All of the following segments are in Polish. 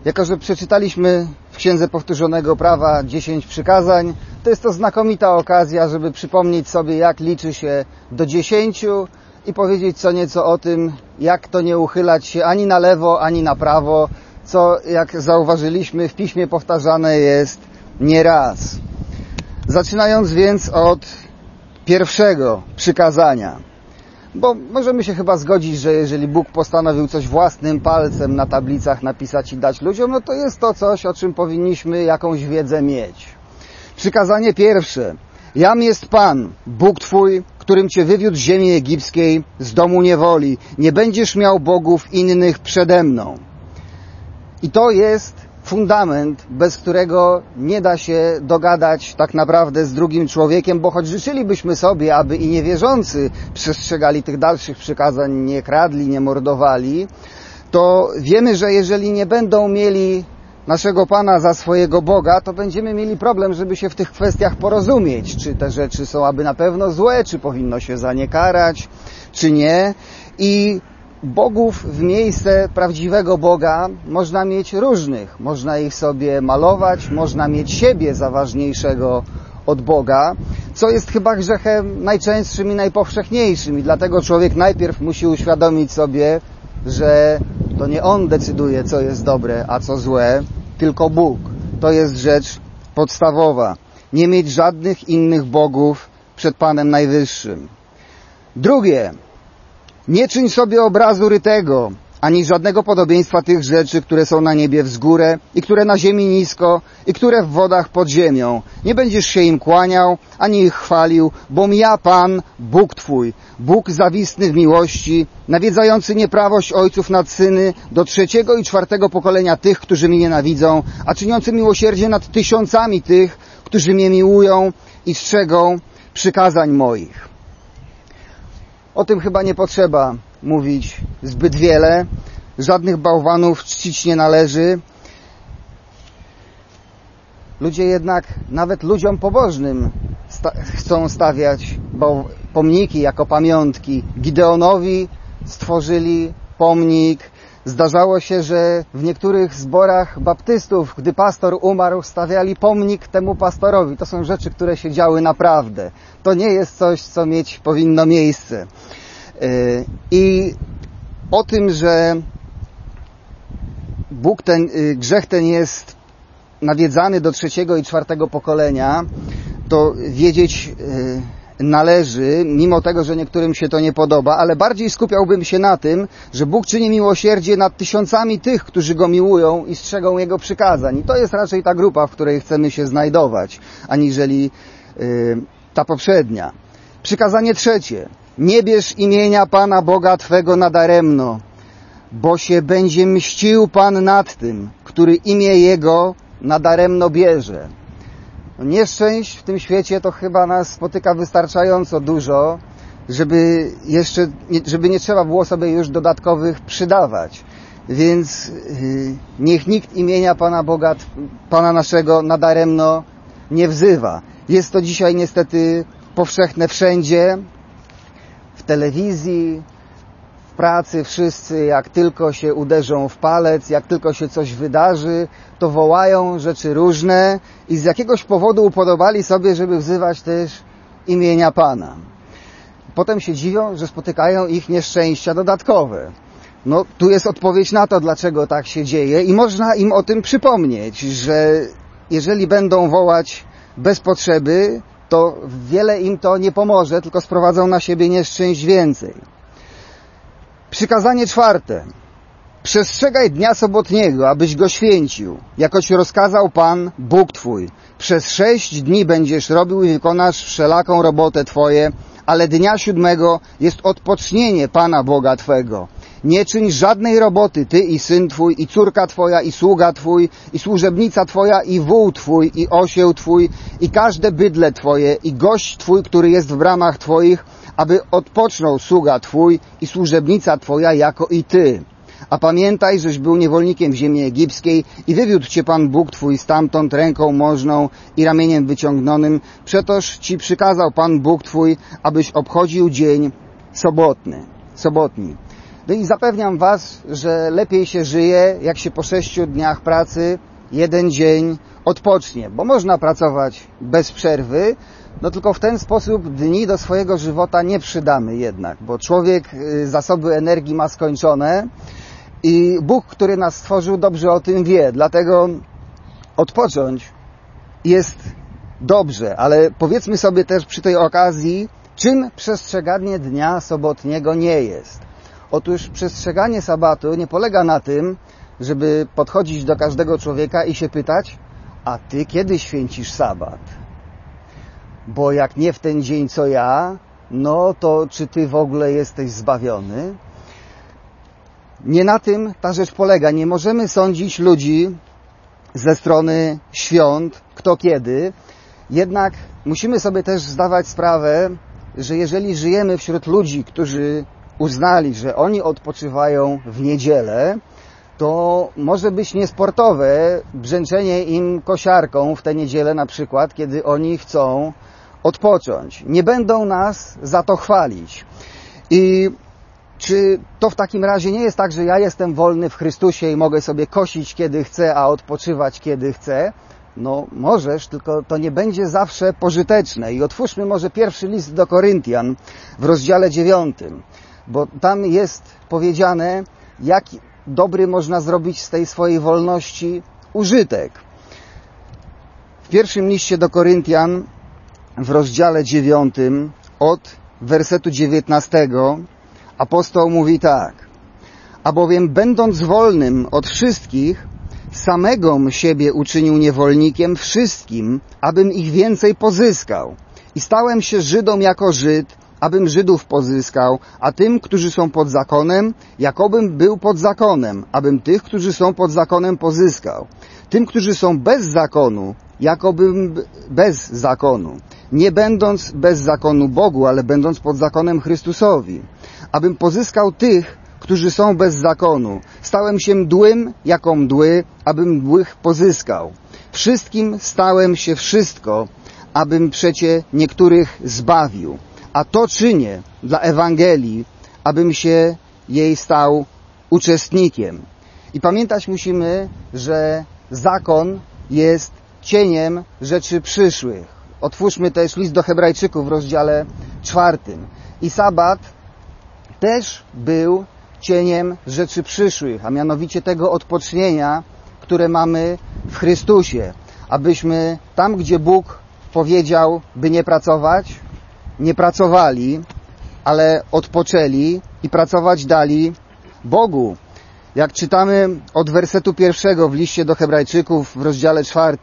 Jako że przeczytaliśmy w Księdze Powtórzonego Prawa 10 przykazań, to jest to znakomita okazja, żeby przypomnieć sobie, jak liczy się do 10 i powiedzieć co nieco o tym, jak to nie uchylać się ani na lewo, ani na prawo, co, jak zauważyliśmy, w Piśmie powtarzane jest nieraz. Zaczynając więc od pierwszego przykazania. Bo możemy się chyba zgodzić, że jeżeli Bóg postanowił coś własnym palcem na tablicach napisać i dać ludziom, no to jest to coś, o czym powinniśmy jakąś wiedzę mieć. Przykazanie pierwsze. Jam jest Pan, Bóg Twój, którym Cię wywiódł z ziemi egipskiej, z domu niewoli. Nie będziesz miał bogów innych przede mną. I to jest fundament, bez którego nie da się dogadać tak naprawdę z drugim człowiekiem, bo choć życzylibyśmy sobie, aby i niewierzący przestrzegali tych dalszych przykazań, nie kradli, nie mordowali, to wiemy, że jeżeli nie będą mieli naszego Pana za swojego Boga, to będziemy mieli problem, żeby się w tych kwestiach porozumieć, czy te rzeczy są aby na pewno złe, czy powinno się za nie karać, czy nie. I bogów w miejsce prawdziwego Boga można mieć różnych. Można ich sobie malować, można mieć siebie za ważniejszego od Boga, co jest chyba grzechem najczęstszym i najpowszechniejszym. I dlatego człowiek najpierw musi uświadomić sobie, że to nie on decyduje, co jest dobre, a co złe, tylko Bóg. To jest rzecz podstawowa. Nie mieć żadnych innych bogów przed Panem Najwyższym. Drugie. Nie czyń sobie obrazu rytego, ani żadnego podobieństwa tych rzeczy, które są na niebie wzgórę i które na ziemi nisko i które w wodach pod ziemią. Nie będziesz się im kłaniał, ani ich chwalił, bom ja Pan, Bóg Twój, Bóg zawistny w miłości, nawiedzający nieprawość ojców nad syny do 3. i 4. pokolenia tych, którzy mnie nienawidzą, a czyniący miłosierdzie nad tysiącami tych, którzy mnie miłują i strzegą przykazań moich. O tym chyba nie potrzeba mówić zbyt wiele. Żadnych bałwanów czcić nie należy. Ludzie jednak, nawet ludziom pobożnym, chcą stawiać pomniki jako pamiątki. Gideonowi stworzyli pomnik. Zdarzało się, że w niektórych zborach baptystów, gdy pastor umarł, stawiali pomnik temu pastorowi. To są rzeczy, które się działy naprawdę. To nie jest coś, co mieć powinno miejsce. I o tym, że grzech ten jest nawiedzany do 3. i 4. pokolenia, to wiedzieć należy, mimo tego, że niektórym się to nie podoba, ale bardziej skupiałbym się na tym, że Bóg czyni miłosierdzie nad tysiącami tych, którzy Go miłują i strzegą Jego przykazań. I to jest raczej ta grupa, w której chcemy się znajdować, aniżeli ta poprzednia. Przykazanie trzecie. Nie bierz imienia Pana Boga Twego nadaremno, bo się będzie mścił Pan nad tym, który imię Jego nadaremno bierze. Nieszczęść w tym świecie to chyba nas spotyka wystarczająco dużo, żeby nie trzeba było sobie już dodatkowych przydawać. Więc niech nikt imienia Pana Boga, Pana naszego nadaremno nie wzywa. Jest to dzisiaj niestety powszechne wszędzie, w telewizji, w pracy. Wszyscy jak tylko się uderzą w palec, jak tylko się coś wydarzy, to wołają rzeczy różne i z jakiegoś powodu upodobali sobie, żeby wzywać też imienia Pana. Potem się dziwią, że spotykają ich nieszczęścia dodatkowe. No, tu jest odpowiedź na to, dlaczego tak się dzieje i można im o tym przypomnieć, że jeżeli będą wołać bez potrzeby, to wiele im to nie pomoże, tylko sprowadzą na siebie nieszczęść więcej. Przykazanie czwarte. Przestrzegaj dnia sobotniego, abyś go święcił, jakoś rozkazał Pan, Bóg Twój. Przez 6 dni będziesz robił i wykonasz wszelaką robotę Twoje, ale dnia 7 jest odpocznienie Pana Boga Twego. Nie czyń żadnej roboty, Ty i syn Twój, i córka Twoja, i sługa Twój, i służebnica Twoja, i wół Twój, i osieł Twój, i każde bydle Twoje, i gość Twój, który jest w bramach Twoich, aby odpoczął sługa Twój i służebnica Twoja jako i Ty. A pamiętaj, żeś był niewolnikiem w ziemi egipskiej i wywiódł Cię Pan Bóg Twój stamtąd ręką możną i ramieniem wyciągnonym. Przetoż Ci przykazał Pan Bóg Twój, abyś obchodził dzień sobotni. No i zapewniam Was, że lepiej się żyje, jak się po 6 dniach pracy jeden dzień odpocznie, bo można pracować bez przerwy, no tylko w ten sposób dni do swojego żywota nie przydamy jednak, bo człowiek zasoby energii ma skończone i Bóg, który nas stworzył, dobrze o tym wie, dlatego odpocząć jest dobrze, ale powiedzmy sobie też przy tej okazji, czym przestrzeganie dnia sobotniego nie jest. Otóż przestrzeganie sabatu nie polega na tym, żeby podchodzić do każdego człowieka i się pytać, a Ty kiedy święcisz sabat? Bo jak nie w ten dzień co ja, no to czy Ty w ogóle jesteś zbawiony? Nie na tym ta rzecz polega. Nie możemy sądzić ludzi ze strony świąt, kto kiedy. Jednak musimy sobie też zdawać sprawę, że jeżeli żyjemy wśród ludzi, którzy uznali, że oni odpoczywają w niedzielę, to może być niesportowe brzęczenie im kosiarką w tę niedzielę na przykład, kiedy oni chcą odpocząć. Nie będą nas za to chwalić. I czy to w takim razie nie jest tak, że ja jestem wolny w Chrystusie i mogę sobie kosić kiedy chcę, a odpoczywać kiedy chcę? No możesz, tylko to nie będzie zawsze pożyteczne. I otwórzmy może pierwszy list do Koryntian w rozdziale 9, bo tam jest powiedziane, jak dobry można zrobić z tej swojej wolności użytek. W pierwszym liście do Koryntian w rozdziale 9 od wersetu 19 apostoł mówi tak: a bowiem będąc wolnym od wszystkich, samego siebie uczynił niewolnikiem wszystkim, abym ich więcej pozyskał. I stałem się Żydom jako Żyd, abym Żydów pozyskał, a tym, którzy są pod zakonem, jakobym był pod zakonem, abym tych, którzy są pod zakonem, pozyskał. Tym, którzy są bez zakonu, jakobym bez zakonu, nie będąc bez zakonu Bogu, ale będąc pod zakonem Chrystusowi, abym pozyskał tych, którzy są bez zakonu. Stałem się mdłym jako mdły, abym mdłych pozyskał. Wszystkim stałem się wszystko, abym przecie niektórych zbawił. A to czynię dla Ewangelii, abym się jej stał uczestnikiem. I pamiętać musimy, że zakon jest cieniem rzeczy przyszłych. Otwórzmy też list do Hebrajczyków w rozdziale 4. I sabat też był cieniem rzeczy przyszłych, a mianowicie tego odpocznienia, które mamy w Chrystusie. Abyśmy tam, gdzie Bóg powiedział, by nie pracować, nie pracowali, ale odpoczęli i pracować dali Bogu. Jak czytamy od wersetu 1 w liście do Hebrajczyków w rozdziale 4.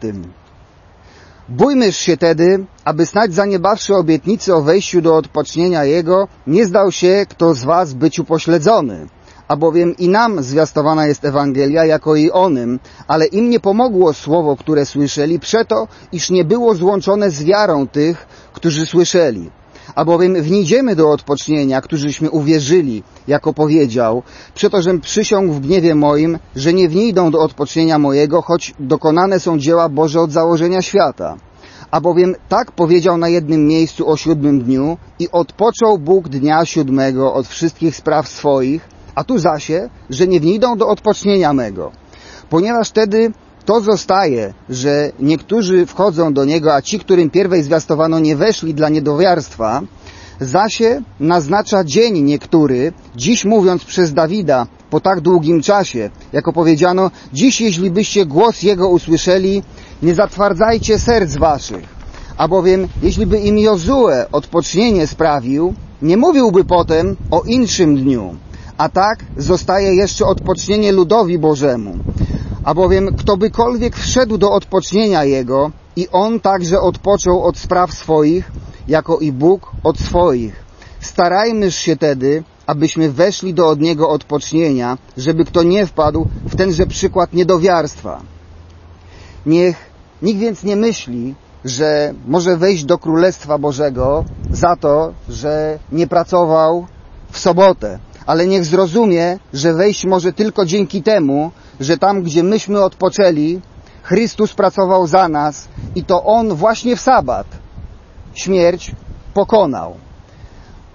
Bójmyż się tedy, aby snadź zaniebawszy obietnicy o wejściu do odpocznienia Jego, nie zdał się kto z was być upośledzony. Albowiem i nam zwiastowana jest Ewangelia, jako i onym, ale im nie pomogło słowo, które słyszeli, przeto, iż nie było złączone z wiarą tych, którzy słyszeli. Albowiem wnidziemy do odpocznienia, którzyśmy uwierzyli, jako powiedział, przeto, żem przysiągł w gniewie moim, że nie wnijdą do odpocznienia mojego, choć dokonane są dzieła Boże od założenia świata. Albowiem tak powiedział na jednym miejscu o 7 dniu i odpoczął Bóg dnia 7 od wszystkich spraw swoich, a tu zasie, że nie wnijdą do odpocznienia mego. Ponieważ wtedy to zostaje, że niektórzy wchodzą do Niego, a ci, którym pierwej zwiastowano, nie weszli dla niedowiarstwa, zasie naznacza dzień niektóry, dziś mówiąc przez Dawida po tak długim czasie, jako powiedziano, dziś jeśli byście głos Jego usłyszeli, nie zatwardzajcie serc waszych. Albowiem jeśli by im Jozue odpocznienie sprawił, nie mówiłby potem o inszym dniu, a tak zostaje jeszcze odpocznienie ludowi Bożemu. Albowiem ktobykolwiek wszedł do odpocznienia Jego i On także odpoczął od spraw swoich, jako i Bóg od swoich. Starajmyż się tedy, abyśmy weszli do od Niego odpocznienia, żeby kto nie wpadł w tenże przykład niedowiarstwa. Niech nikt więc nie myśli, że może wejść do Królestwa Bożego za to, że nie pracował w sobotę. Ale niech zrozumie, że wejść może tylko dzięki temu, że tam, gdzie myśmy odpoczęli, Chrystus pracował za nas i to On właśnie w sabat śmierć pokonał.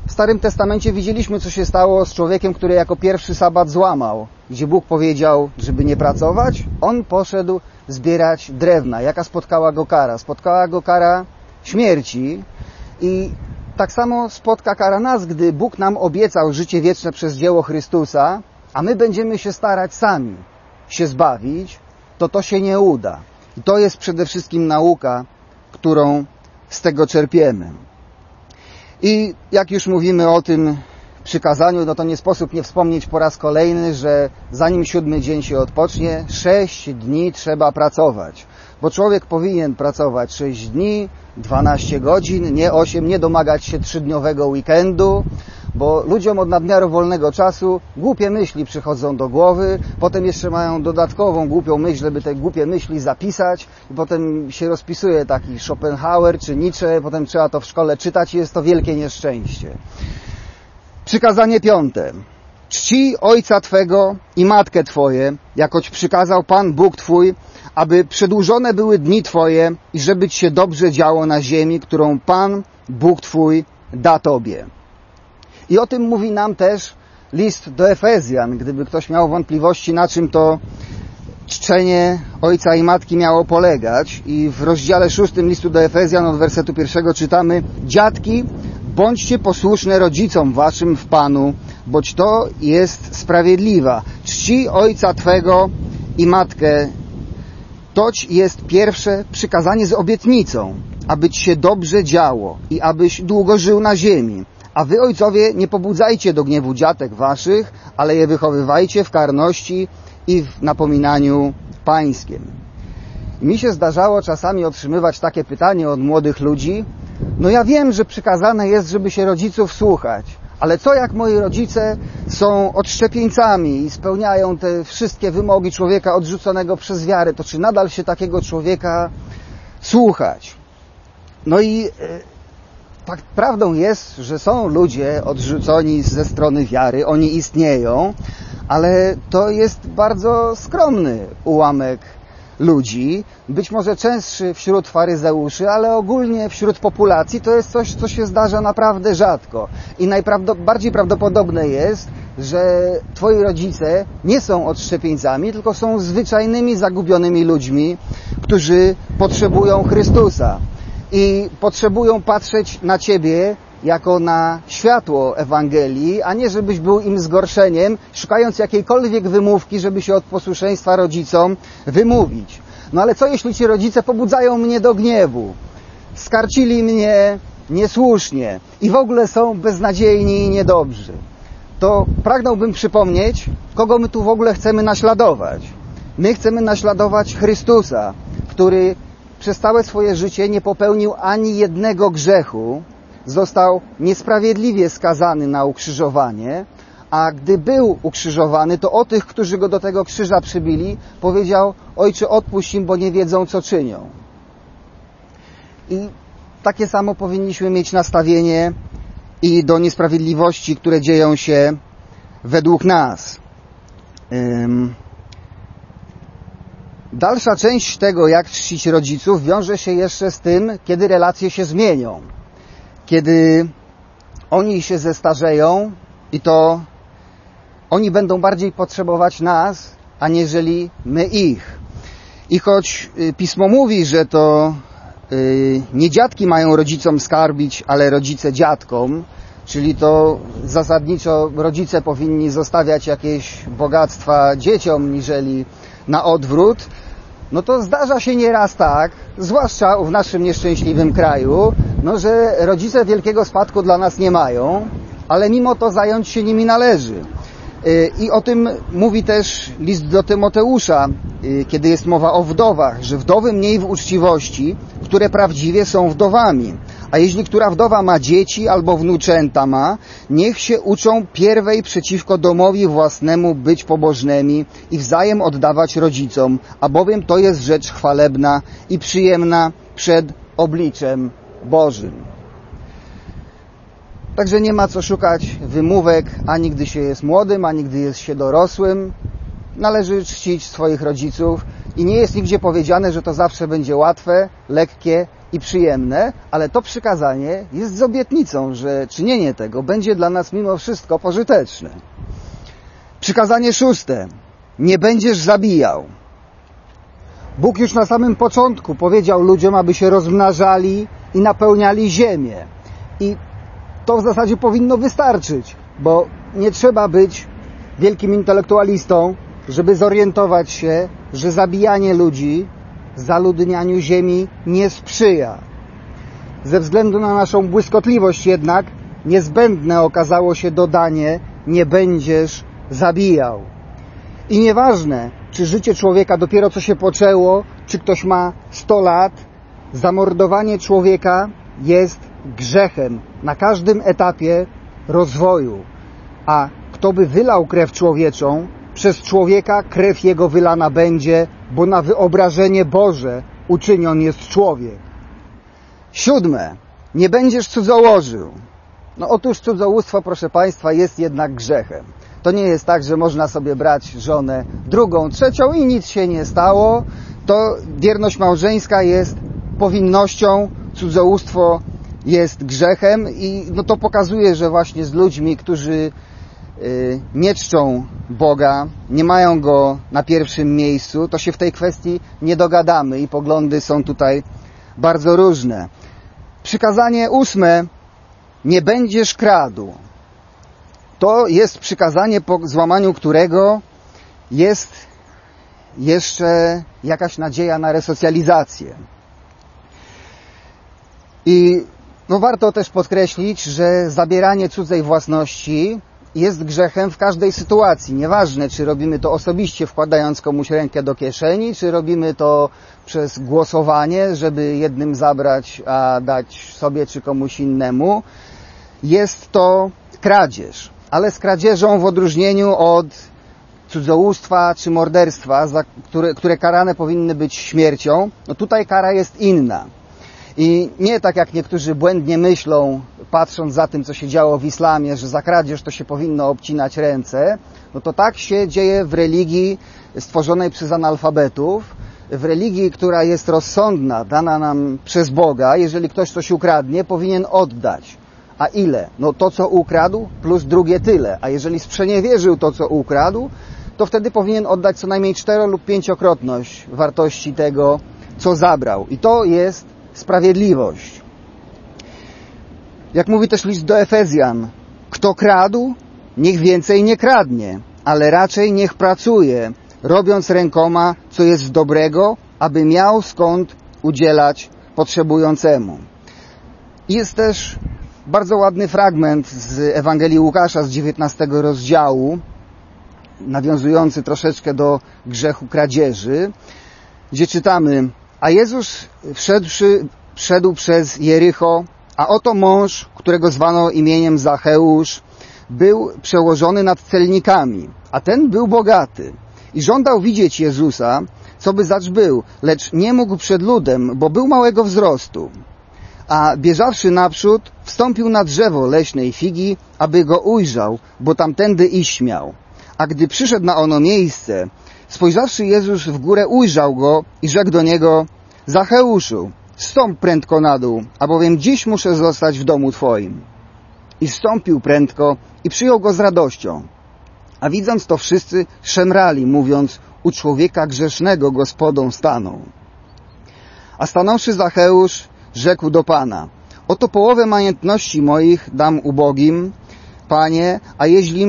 W Starym Testamencie widzieliśmy, co się stało z człowiekiem, który jako pierwszy sabat złamał, gdzie Bóg powiedział, żeby nie pracować. On poszedł zbierać drewna. Jaka spotkała go kara? Spotkała go kara śmierci i tak samo spotka kara nas, gdy Bóg nam obiecał życie wieczne przez dzieło Chrystusa, a my będziemy się starać sami się zbawić, to się nie uda. I to jest przede wszystkim nauka, którą z tego czerpiemy. I jak już mówimy o tym przykazaniu, no to nie sposób nie wspomnieć po raz kolejny, że zanim 7 dzień się odpocznie, 6 dni trzeba pracować. Bo człowiek powinien pracować 6 dni, 12 godzin, nie 8, nie domagać się 3-dniowego weekendu, bo ludziom od nadmiaru wolnego czasu głupie myśli przychodzą do głowy, potem jeszcze mają dodatkową głupią myśl, żeby te głupie myśli zapisać i potem się rozpisuje taki Schopenhauer czy Nietzsche, potem trzeba to w szkole czytać i jest to wielkie nieszczęście. Przykazanie 5. Czcij ojca twego i matkę twoje, jakoć przykazał Pan Bóg twój, aby przedłużone były dni twoje i żeby ci się dobrze działo na ziemi, którą Pan Bóg twój da tobie. I o tym mówi nam też list do Efezjan, gdyby ktoś miał wątpliwości, na czym to czczenie ojca i matki miało polegać. I w rozdziale 6 listu do Efezjan od wersetu 1 czytamy: Dziadki, bądźcie posłuszne rodzicom waszym w Panu, boć to jest sprawiedliwa. Czcij ojca twego i matkę. Toć jest pierwsze przykazanie z obietnicą, aby ci się dobrze działo i abyś długo żył na ziemi. A wy, ojcowie, nie pobudzajcie do gniewu dziatek waszych, ale je wychowywajcie w karności i w napominaniu pańskim. Mi się zdarzało czasami otrzymywać takie pytanie od młodych ludzi: no ja wiem, że przykazane jest, żeby się rodziców słuchać, ale co jak moi rodzice są odszczepieńcami i spełniają te wszystkie wymogi człowieka odrzuconego przez wiarę, to czy nadal się takiego człowieka słuchać? No i tak prawdą jest, że są ludzie odrzuconi ze strony wiary, oni istnieją, ale to jest bardzo skromny ułamek ludzi, być może częstszy wśród faryzeuszy, ale ogólnie wśród populacji to jest coś, co się zdarza naprawdę rzadko. I najbardziej prawdopodobne jest, że twoi rodzice nie są odszczepieńcami, tylko są zwyczajnymi, zagubionymi ludźmi, którzy potrzebują Chrystusa i potrzebują patrzeć na ciebie jako na światło Ewangelii, a nie żebyś był im zgorszeniem, szukając jakiejkolwiek wymówki, żeby się od posłuszeństwa rodzicom wymówić. No ale co jeśli ci rodzice pobudzają mnie do gniewu? Skarcili mnie niesłusznie i w ogóle są beznadziejni i niedobrzy. To pragnąłbym przypomnieć, kogo my tu w ogóle chcemy naśladować. My chcemy naśladować Chrystusa, który przez całe swoje życie nie popełnił ani jednego grzechu, został niesprawiedliwie skazany na ukrzyżowanie, a gdy był ukrzyżowany, to o tych, którzy go do tego krzyża przybili, powiedział: Ojcze, odpuść im, bo nie wiedzą, co czynią. I takie samo powinniśmy mieć nastawienie i do niesprawiedliwości, które dzieją się według nas. Dalsza część tego, jak czcić rodziców, wiąże się jeszcze z tym, kiedy relacje się zmienią. Kiedy oni się zestarzeją i to oni będą bardziej potrzebować nas, aniżeli my ich. I choć Pismo mówi, że to nie dziadki mają rodzicom skarbić, ale rodzice dziadkom, czyli to zasadniczo rodzice powinni zostawiać jakieś bogactwa dzieciom, niżeli na odwrót, no to zdarza się nieraz tak, zwłaszcza w naszym nieszczęśliwym kraju, no że rodzice wielkiego spadku dla nas nie mają, ale mimo to zająć się nimi należy. I o tym mówi też list do Tymoteusza, kiedy jest mowa o wdowach, że wdowy mniej w uczciwości, które prawdziwie są wdowami. A jeśli która wdowa ma dzieci albo wnuczęta ma, niech się uczą pierwej przeciwko domowi własnemu być pobożnymi i wzajem oddawać rodzicom, albowiem to jest rzecz chwalebna i przyjemna przed obliczem Bożym. Także nie ma co szukać wymówek, ani gdy się jest młodym, ani gdy jest się dorosłym. Należy czcić swoich rodziców i nie jest nigdzie powiedziane, że to zawsze będzie łatwe, lekkie i przyjemne, ale to przykazanie jest z obietnicą, że czynienie tego będzie dla nas mimo wszystko pożyteczne. Przykazanie 6. Nie będziesz zabijał. Bóg już na samym początku powiedział ludziom, aby się rozmnażali i napełniali ziemię. I to w zasadzie powinno wystarczyć, bo nie trzeba być wielkim intelektualistą, żeby zorientować się, że zabijanie ludzi zaludnianiu ziemi nie sprzyja. Ze względu na naszą błyskotliwość jednak niezbędne okazało się dodanie: nie będziesz zabijał. I nieważne, czy życie człowieka dopiero co się poczęło, czy ktoś ma 100 lat, zamordowanie człowieka jest grzechem na każdym etapie rozwoju. A kto by wylał krew człowieczą, przez człowieka krew jego wylana będzie, bo na wyobrażenie Boże uczynion jest człowiek. 7. Nie będziesz cudzołożył. No otóż cudzołóstwo, proszę Państwa, jest jednak grzechem. To nie jest tak, że można sobie brać żonę drugą, trzecią i nic się nie stało. To wierność małżeńska jest powinnością, cudzołóstwo jest grzechem i no to pokazuje, że właśnie z ludźmi, którzy nie czczą Boga, nie mają Go na pierwszym miejscu, to się w tej kwestii nie dogadamy i poglądy są tutaj bardzo różne. Przykazanie 8. Nie będziesz kradł. To jest przykazanie, po złamaniu którego jest jeszcze jakaś nadzieja na resocjalizację. I no warto też podkreślić, że zabieranie cudzej własności jest grzechem w każdej sytuacji. Nieważne, czy robimy to osobiście, wkładając komuś rękę do kieszeni, czy robimy to przez głosowanie, żeby jednym zabrać, a dać sobie czy komuś innemu. Jest to kradzież. Ale z kradzieżą w odróżnieniu od cudzołóstwa czy morderstwa, które karane powinny być śmiercią, no tutaj kara jest inna. I nie tak jak niektórzy błędnie myślą, patrząc za tym, co się działo w islamie, że za kradzież to się powinno obcinać ręce, no to tak się dzieje w religii stworzonej przez analfabetów, w religii, która jest rozsądna, dana nam przez Boga. Jeżeli ktoś coś ukradnie, powinien oddać. A ile? No to, co ukradł, plus drugie tyle. A jeżeli sprzeniewierzył to, co ukradł, to wtedy powinien oddać co najmniej 4- lub 5-krotność wartości tego, co zabrał. I to jest sprawiedliwość. Jak mówi też list do Efezjan, kto kradł, niech więcej nie kradnie, ale raczej niech pracuje, robiąc rękoma, co jest dobrego, aby miał skąd udzielać potrzebującemu. Jest też bardzo ładny fragment z Ewangelii Łukasza z 19 rozdziału, nawiązujący troszeczkę do grzechu kradzieży, gdzie czytamy: a Jezus wszedł przez Jericho, a oto mąż, którego zwano imieniem Zacheusz, był przełożony nad celnikami, a ten był bogaty i żądał widzieć Jezusa, co by zacz był, lecz nie mógł przed ludem, bo był małego wzrostu. A bieżawszy naprzód, wstąpił na drzewo leśnej figi, aby go ujrzał, bo tamtędy iść miał. A gdy przyszedł na ono miejsce, spojrzawszy Jezus w górę, ujrzał go i rzekł do niego: Zacheuszu, zstąp prędko na dół, albowiem dziś muszę zostać w domu Twoim. I wstąpił prędko i przyjął go z radością. A widząc to wszyscy szemrali, mówiąc: u człowieka grzesznego gospodą stanął. A stanąwszy Zacheusz, rzekł do Pana: oto połowę majątności moich dam ubogim, Panie, a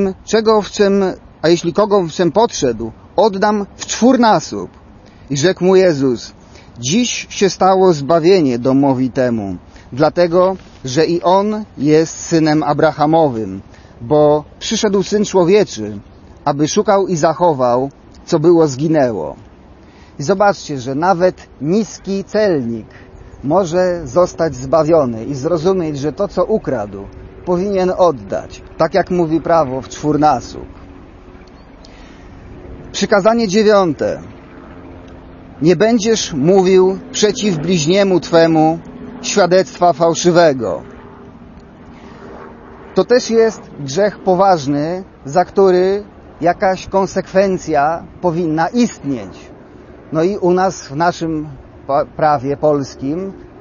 jeśli kogo w czym podszedł, oddam w 4-nasób. I rzekł mu Jezus: dziś się stało zbawienie domowi temu, dlatego, że i on jest synem Abrahamowym, bo przyszedł Syn Człowieczy, aby szukał i zachował, co było zginęło. I zobaczcie, że nawet niski celnik może zostać zbawiony i zrozumieć, że to, co ukradł, powinien oddać, tak jak mówi prawo, w 4-nasób. Przykazanie 9. Nie będziesz mówił przeciw bliźniemu Twemu świadectwa fałszywego. To też jest grzech poważny, za który jakaś konsekwencja powinna istnieć. No i u nas w naszym prawie polskim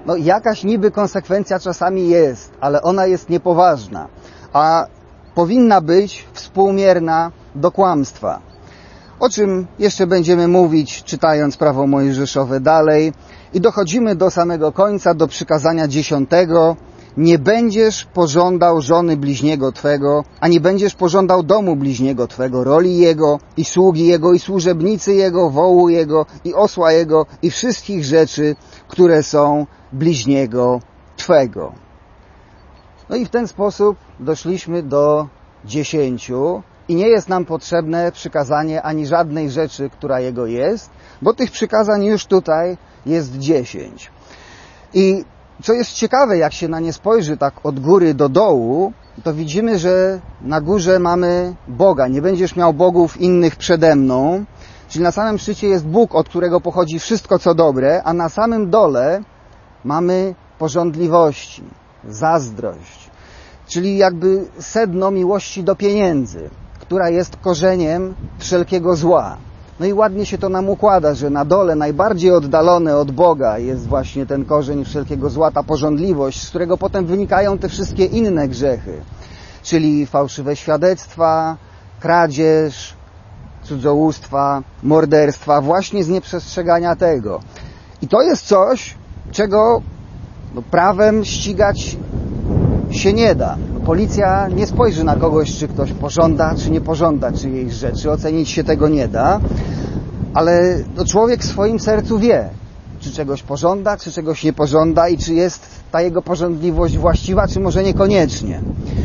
No jakaś niby konsekwencja czasami jest, ale ona jest niepoważna, a powinna być współmierna do kłamstwa. O czym jeszcze będziemy mówić, czytając prawo mojżeszowe dalej. I dochodzimy do samego końca, do przykazania 10. Nie będziesz pożądał żony bliźniego twego, a nie będziesz pożądał domu bliźniego twego, roli jego, i sługi jego, i służebnicy jego, wołu jego, i osła jego, i wszystkich rzeczy, które są bliźniego twego. No i w ten sposób doszliśmy do 10 i nie jest nam potrzebne przykazanie ani żadnej rzeczy, która jego jest, bo tych przykazań już tutaj jest 10. I co jest ciekawe, jak się na nie spojrzy tak od góry do dołu, to widzimy, że na górze mamy Boga. Nie będziesz miał bogów innych przede mną. Czyli na samym szczycie jest Bóg, od którego pochodzi wszystko co dobre, a na samym dole mamy pożądliwości, zazdrość. Czyli jakby sedno miłości do pieniędzy, która jest korzeniem wszelkiego zła. No i ładnie się to nam układa, że na dole najbardziej oddalone od Boga jest właśnie ten korzeń wszelkiego zła, ta pożądliwość, z którego potem wynikają te wszystkie inne grzechy. Czyli fałszywe świadectwa, kradzież, cudzołóstwa, morderstwa, właśnie z nieprzestrzegania tego. I to jest coś, czego prawem ścigać się nie da. Policja nie spojrzy na kogoś, czy ktoś pożąda, czy nie pożąda czyjejś rzeczy. Ocenić się tego nie da. Ale człowiek w swoim sercu wie, czy czegoś pożąda, czy czegoś nie pożąda i czy jest ta jego pożądliwość właściwa, czy może niekoniecznie.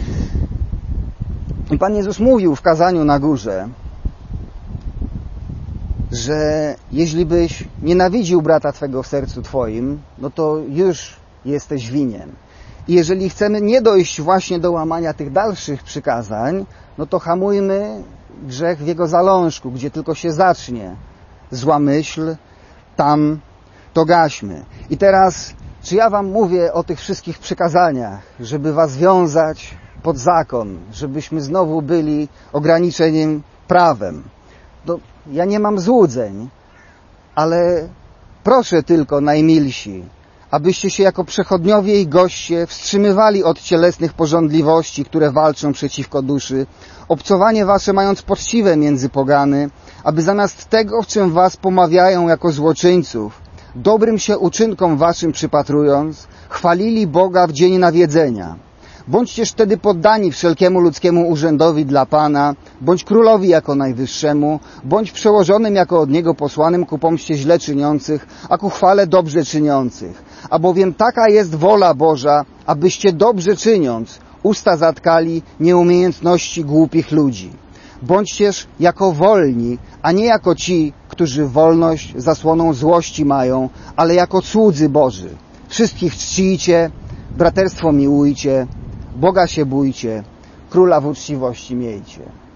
I Pan Jezus mówił w kazaniu na górze, że jeśli byś nienawidził brata twego w sercu twoim, no to już jesteś winien. I jeżeli chcemy nie dojść właśnie do łamania tych dalszych przykazań, no to hamujmy grzech w jego zalążku, gdzie tylko się zacznie zła myśl, tam to gaśmy. I teraz, czy ja wam mówię o tych wszystkich przykazaniach, żeby was wiązać pod zakon, żebyśmy znowu byli ograniczeniem prawem? No, ja nie mam złudzeń, ale proszę tylko, najmilsi, abyście się jako przechodniowie i goście wstrzymywali od cielesnych pożądliwości, które walczą przeciwko duszy, obcowanie wasze mając poczciwe między pogany, aby zamiast tego, w czym was pomawiają jako złoczyńców, dobrym się uczynkom waszym przypatrując, chwalili Boga w dzień nawiedzenia. Bądźcież wtedy poddani wszelkiemu ludzkiemu urzędowi dla Pana, bądź królowi jako najwyższemu, bądź przełożonym jako od Niego posłanym ku pomście źle czyniących, a ku chwale dobrze czyniących. Albowiem taka jest wola Boża, abyście dobrze czyniąc usta zatkali nieumiejętności głupich ludzi. Bądźcież jako wolni, a nie jako ci, którzy wolność zasłoną złości mają, ale jako cudzy Boży. Wszystkich czcijcie, braterstwo miłujcie, Boga się bójcie, Króla w uczciwości miejcie.